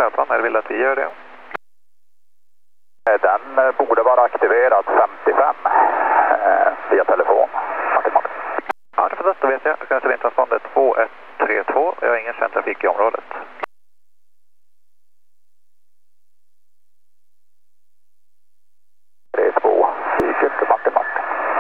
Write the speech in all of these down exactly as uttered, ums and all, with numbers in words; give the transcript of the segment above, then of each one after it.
nödplan, eller vill du att vi gör det? Den borde vara aktiverad femtiofem eh, via telefon. Martin, Martin. Ja, det får det, då vet jag. Jag kan ställa in transponder två ett tre två. Jag har ingen känd trafik i området. tre två, fyra Martin, Martin.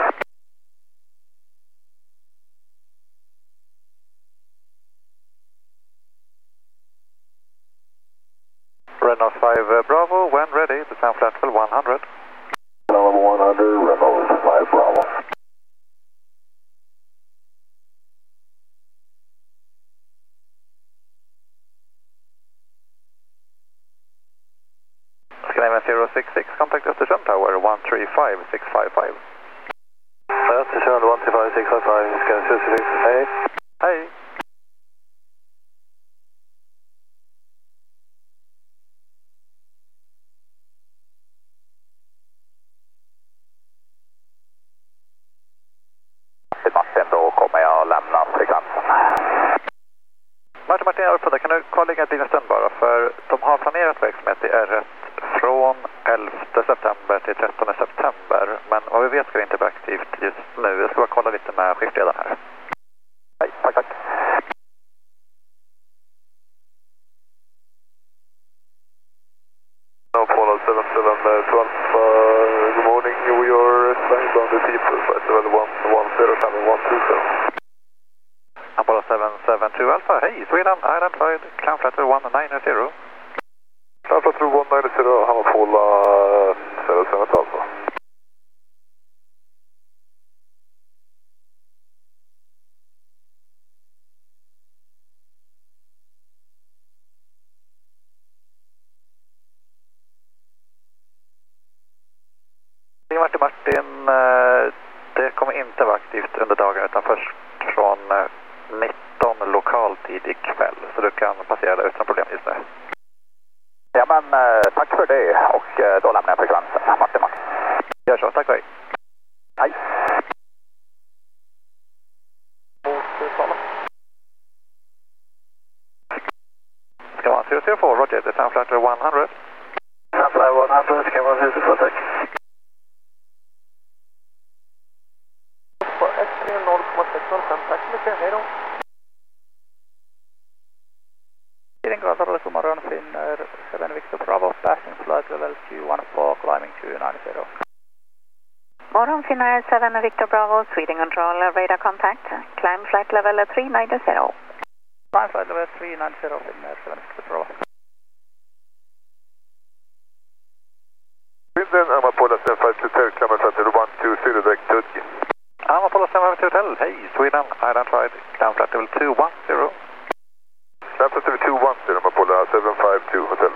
Renault five Bravo, when ready, the sound flat level one hundred. Level one hundred, Renault five Bravo. Scandinavian zero six six, contact Östersund Tower one three five six five five. Östersund one three five six five five, Scandinavian zero six six, hej. Hej. Martin, då kommer jag lämna frekvensen. Martin, Martin, jag uppfattar, kan du kvarlägga en liten stund bara, för de har planerat verksamhet i R ett från elfte september till trettonde september, men vad vi vet ska det inte bli aktivt just nu. Jag ska bara kolla lite med skiftledaren här. Hej, tack, tack. Apollo seven seven twelve, uh, good morning, we are assigned on the people, flight level one one zero seven one two zero. Apollo seven seven two Alpha, hej, Sweden, Island Flight, climb flight level one nine zero. Climb flight level one nine zero, han har Apollo seven seven Alpha. Martin, Martin, det kommer inte vara aktivt under dagen utan först från nitton lokal tid ikväll, så du kan passera det utan problem just nu. Ja, men tack för det, och då lämnar jag frekvensen. Martin, Martin. Gör så, tack och hej. Hej. Ska vara zero zero four, Roger, det är sound flight one hundred. Sound flight one hundred, ska vara zero zero four, tack. På ett tre noll komma sex noll fem, tack så mycket, hej då. Grindgatan, god morgon, finner seven Victor Bravo, passing flight level two one four, climbing two nine zero. Morgon, finner seven Victor Bravo, Sweden Control, radar contact, climb flight level three nine zero. Climb flight level three nine zero, finner seven Victor Bravo. Sweden, I'm Apollo seven five two Hotel, climb flight level one two zero, direct to Turkey. I'm Apollo seven five two Hotel, hej, Sweden, Island Flight, climb flight level two one zero. Climb flight level two one zero, I'm Apollo seven five two Hotel.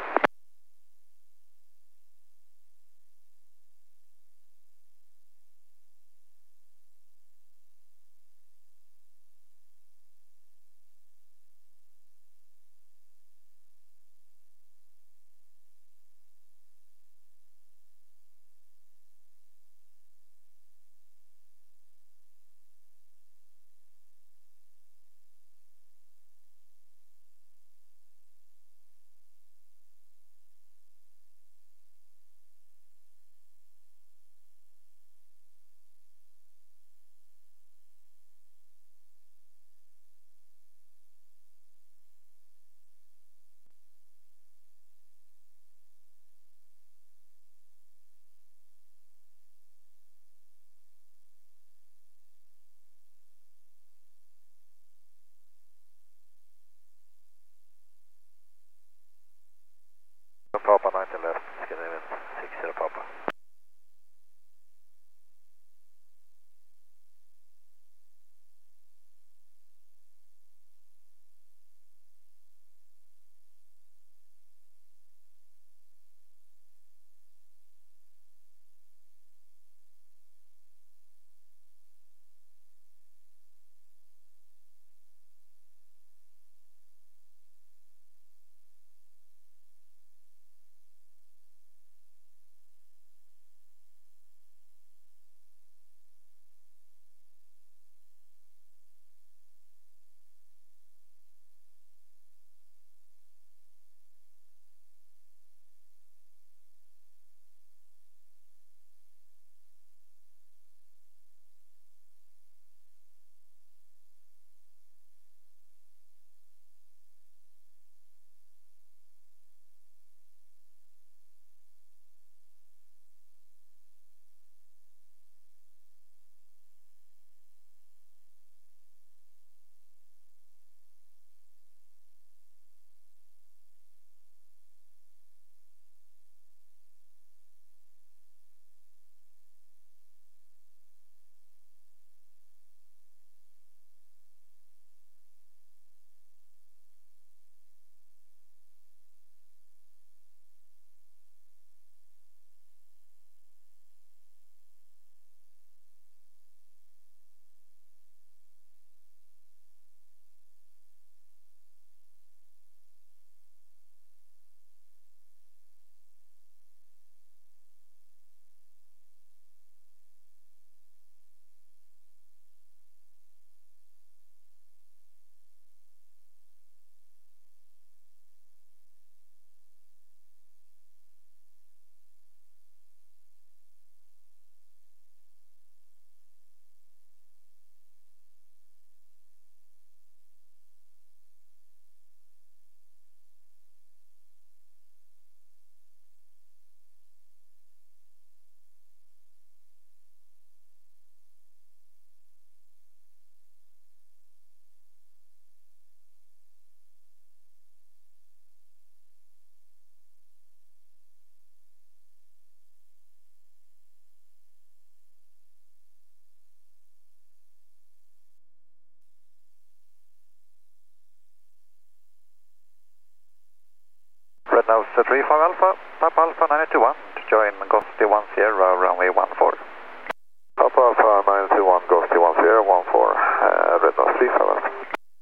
Delta three five Alpha, Papa Alpha nine two one to join Ghosty one Sierra, runway one four. Papa Alpha nine two one, Ghosty one Sierra one four, uh, Red Nose three five Alpha.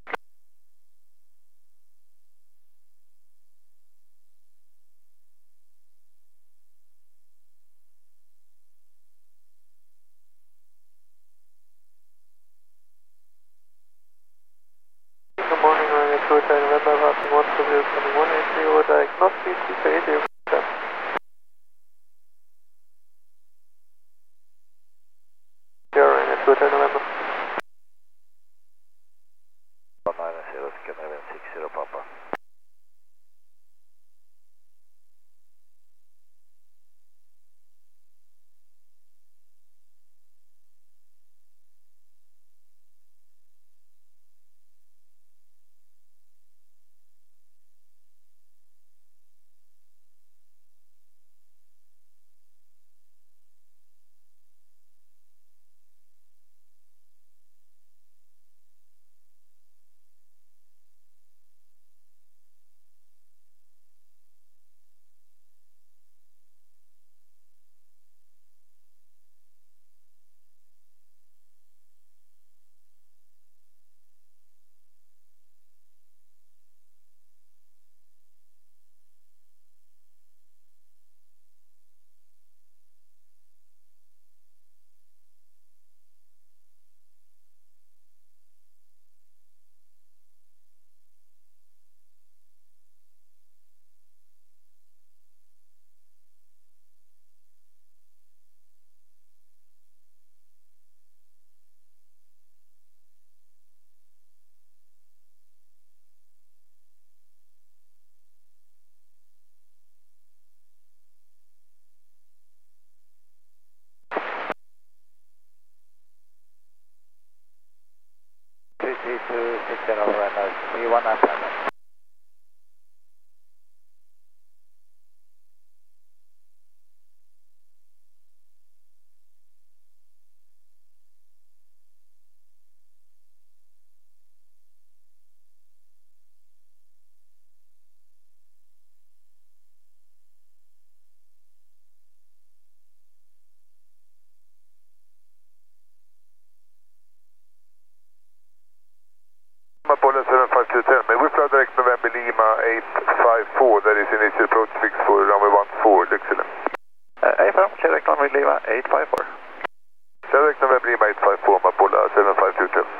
Good morning, runway two ten, Red Nose passing one two zero seven one eight three over diagnostic, two eight zero. Runway two ten, November. nine zero, Scandinavian six zero Papa. three three two six zero, Red Nose three one Alpha. Apollo seven five two ten, may we fly direct November Lima eight five four, that is initial approach fix for runway one four, Lycksele. Uh, affirm, direct runway Lima eight five four. Direct November Lima eight five four, Apollo seven five two ten.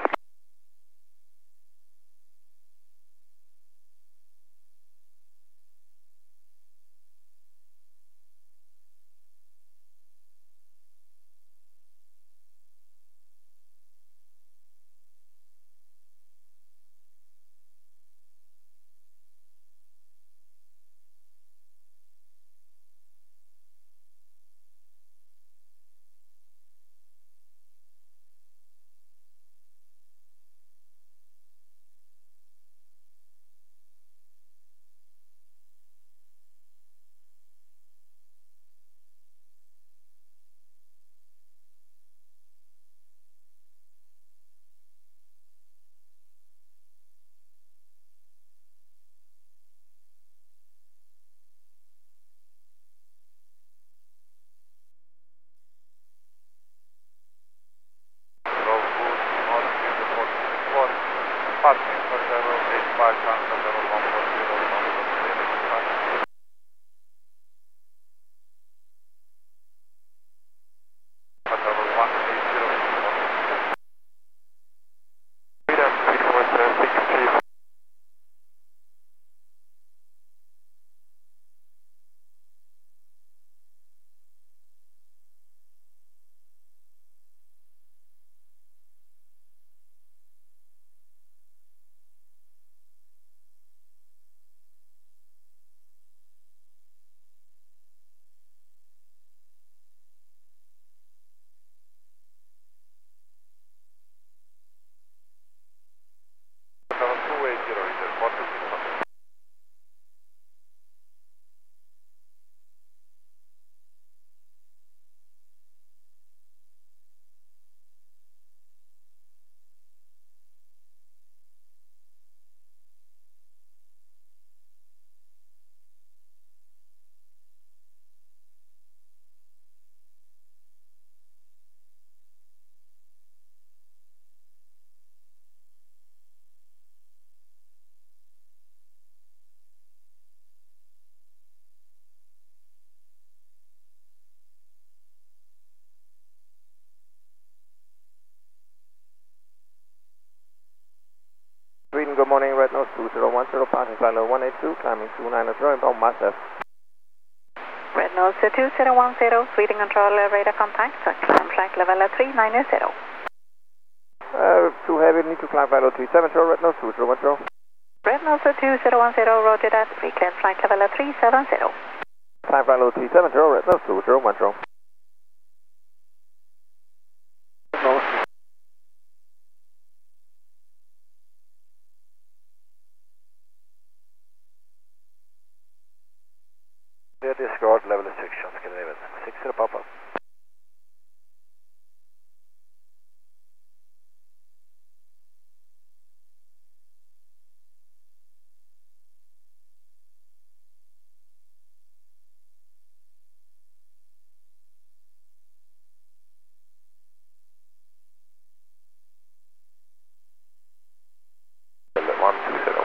climbing two nine zero, inbound massive. Red Nose two zero one zero, Sweden control, uh, radar contact, uh, climb flight level uh, three nine zero. Uh, too heavy, need to climb final three seven zero, Red Nose two zero one zero. Red Nose two zero one zero, roger that, reclaim flight level uh, three seven zero. Climb final three seven zero, Red Nose two zero one zero. Clear disregard, level is six, Scandinavian, six zero Papa. one two zero.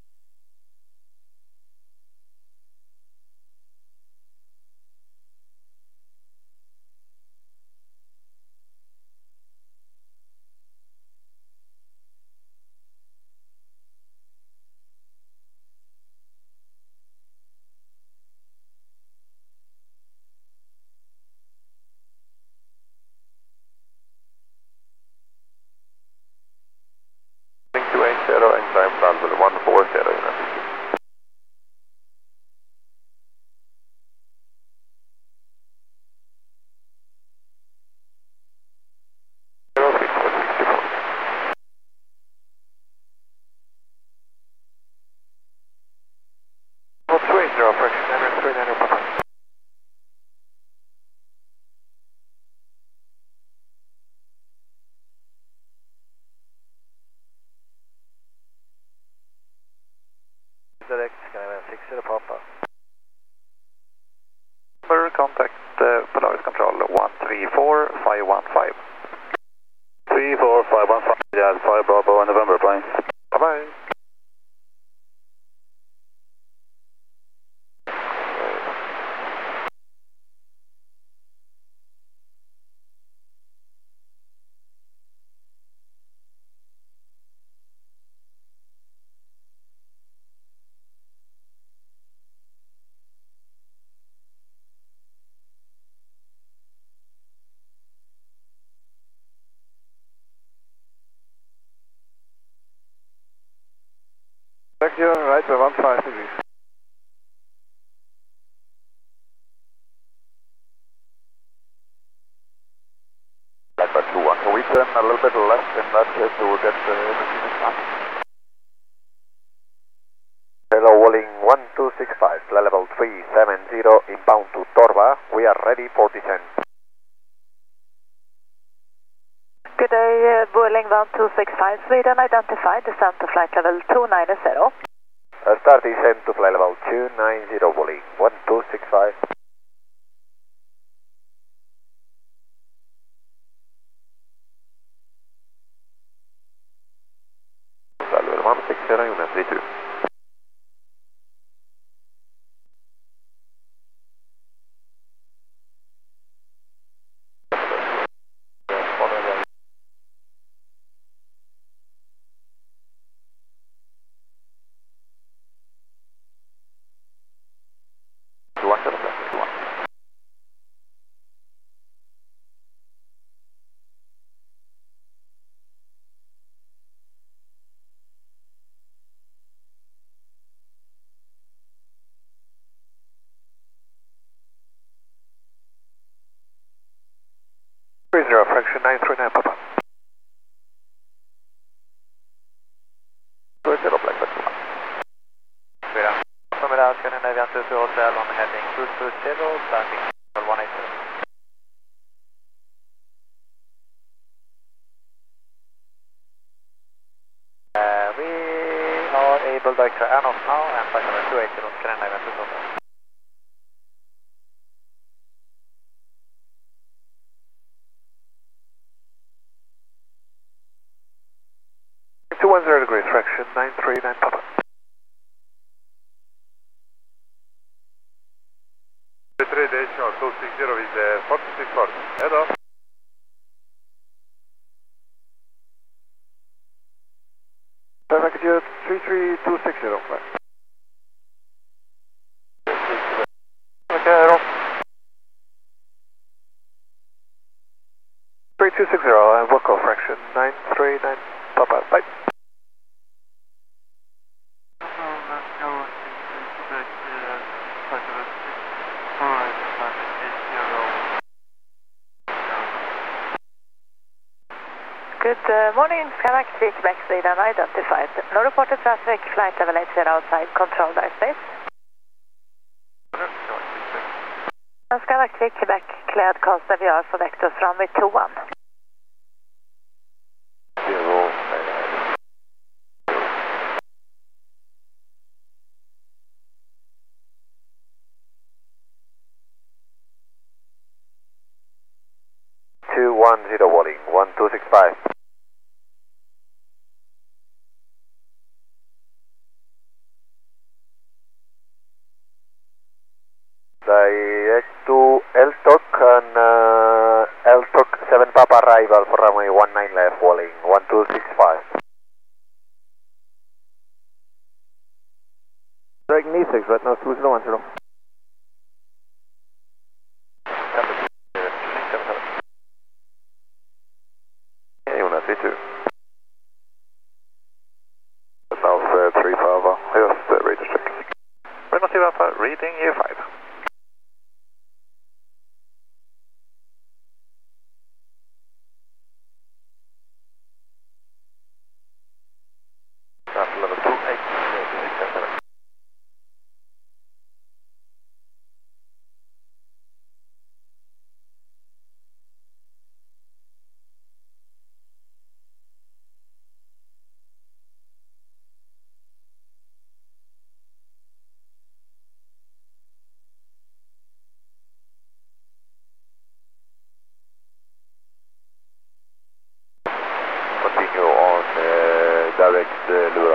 two eight zero and climb flight level one four zero. Direct, Scandinavian six zero Papa. Number contact uh, Polaris control one three four five one five. three four five one five, yeah, five Bravo November plane. Bye bye. Back here, right by one five degrees. Back by two one. So we turn a little bit left in that case to get the uh, Hello, Walling one two six five, level three seven zero, inbound to Torba. We are ready for descent. Good day, uh, Boeing one two six five, Sweden, identified, descent to flight level two nine zero. Uh, start descent to flight level two nine zero, Walling one two six five. Flight level one six zero, unit three two. three zero, fraction nine three nine, Papa. two zero, Black Bat. Sweden. Formula Scandinavian two two Hotel on heading two two zero, landing one eight zero. Uh, we are able to extra Anos now and flight number two eight zero, Scandinavian two two Hotel. two one zero degrees, fraction nine three nine, Papa. three decimal two six zero is uh, forty-six forty. Head off. Perfect, three three two six zero, flight. two six zero, uh, work off fraction nine three nine, Papa, bye. Good uh, morning, Skymax three Quebec Sweden identified. No reported traffic, flight level eight zero outside controlled airspace. Skymax three Quebec cleared Costa V R for vectors runway two one. Zero, two one zero Walling, one two six five. Direct to L T O C and uh, L T O C seven Papa arrival for runway one nine left, Walling, one two six five. Direct knee six, right now two zero one zero. Jonas, V two. Now uh, three Papa, just uh, radar check. Bravo Alpha, reading U five. Level two eight six seven. Continue on uh, direct uh, Lura.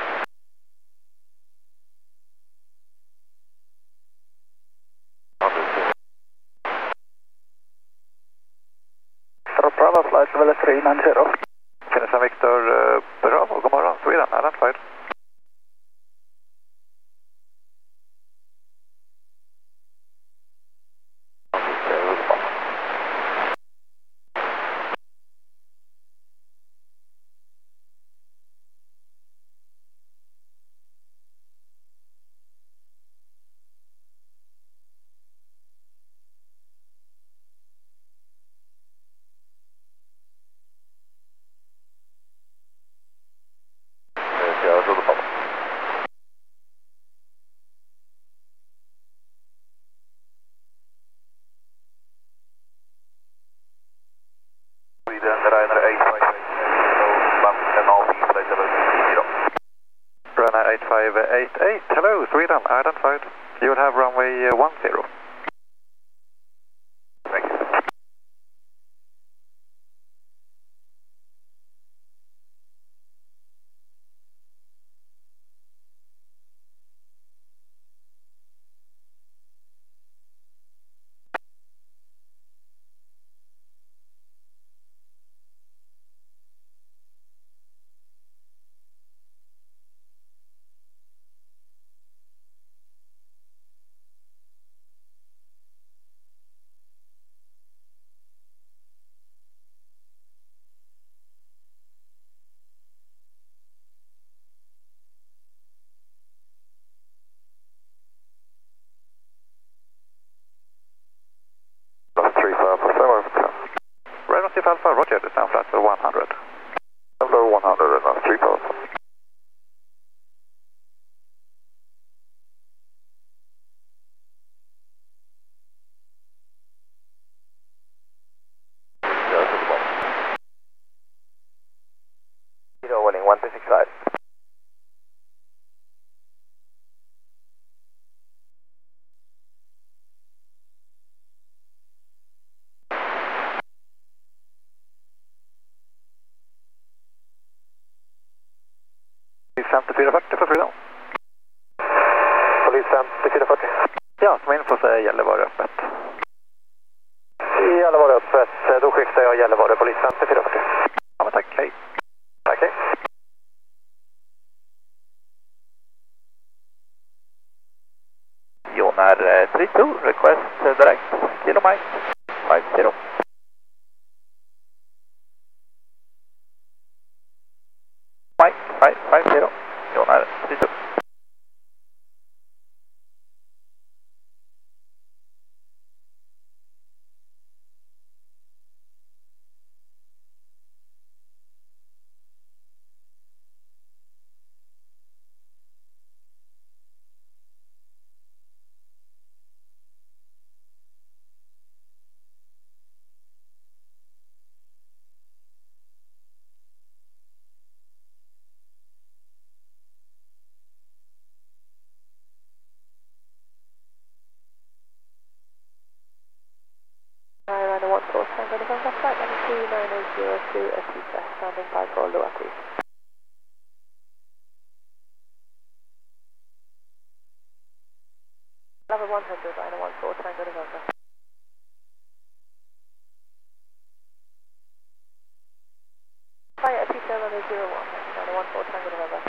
Bravo, flight level three nine zero. Finnish Victor uh, Bravo, god morgon, Sweden, identified. Ryanair eight five eight eight, hello, Sweden, identified. You will have runway uh, one zero. Thank you. Alpha, roger, this down flat for one hundred. Number one hundred and uh, three Alpha. Zero Walling, one two six five. femtiofyra fyrtio för Sweden. Polis femtiofyra fyrtio. Ja, som info så är Gällivare öppet. Gällivare öppet, då skiftar jag Gällivare, polis femtiofyra fyrtio. Ja men tack, hej. Tack, hej. Jonar three two, request direct, Kilo Mike, five zero. Tango November, flight level two nine eight zero two, Atisa, standing by for Luati. Level one hundred, Rhino one four, Tango November. Flight Atisa, runway zero one, Rhino one four, Tango November.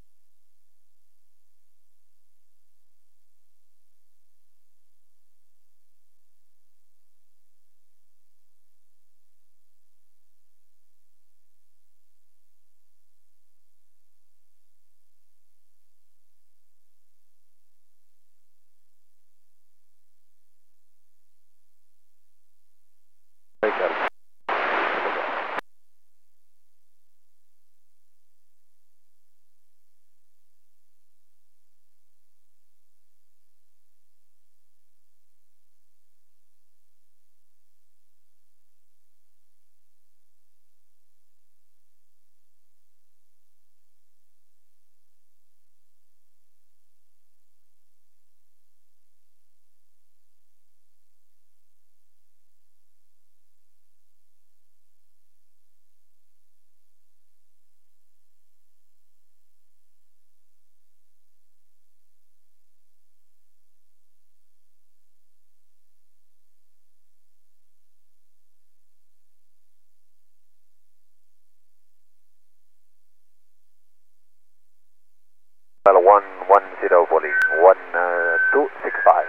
one one zero volley, one two six five.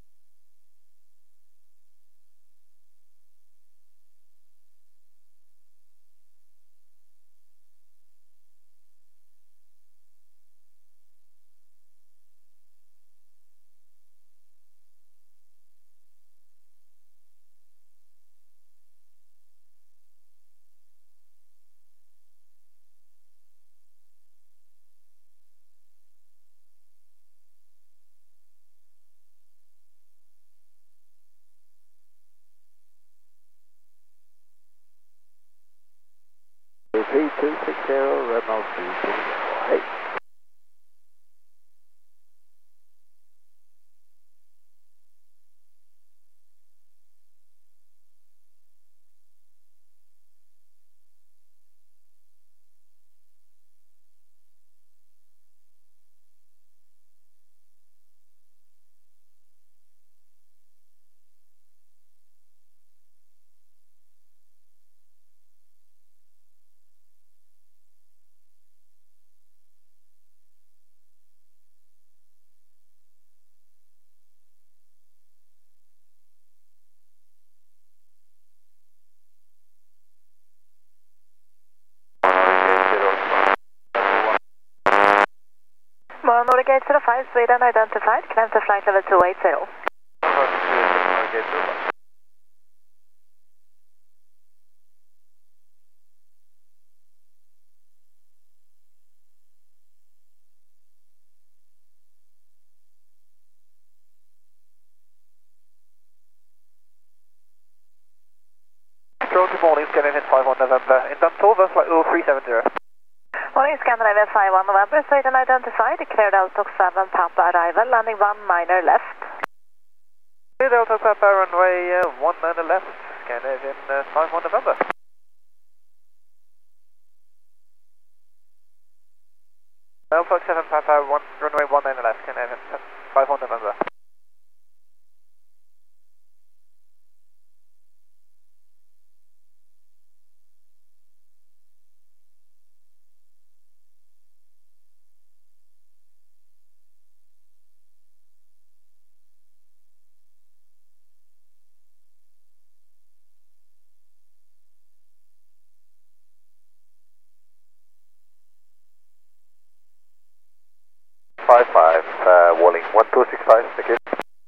three two six zero, Reynolds two two eight. Northgate zero five, Sweden identified, climb to flight level two eight zero. Control, good morning, Scandinavian five one November, in Dantova, flight oh three seven zero. Morning, Scandinavian five one November, Sweden identified, declared Altok seven Papa arrival, landing one minor left. Delta Papa runway uh, one minor left, Scandinavian uh, five one November. Delta seven Papa one, runway one minor left, Scandinavian five one November. five five, uh, Walling, one two six five, thank you.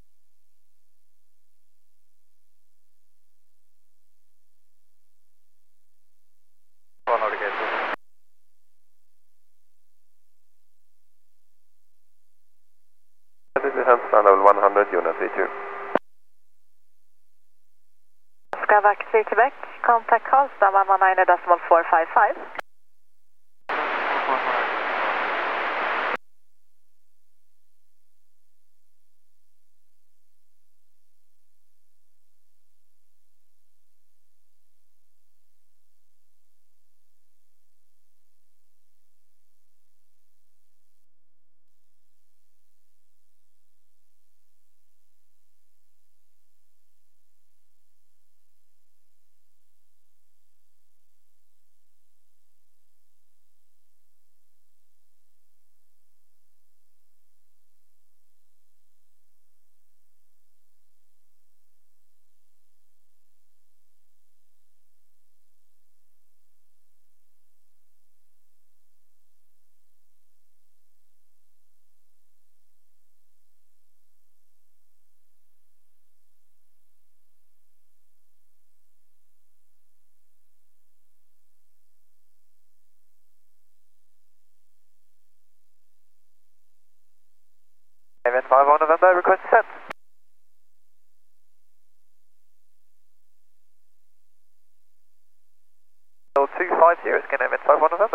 One Northgate. This is Hemsland level one hundred, unit three two. Skavak three Quebec, contact Karlstad one one nine decimal four five five. Scandinavian five one November, request set. two five zero, Scandinavian five one November.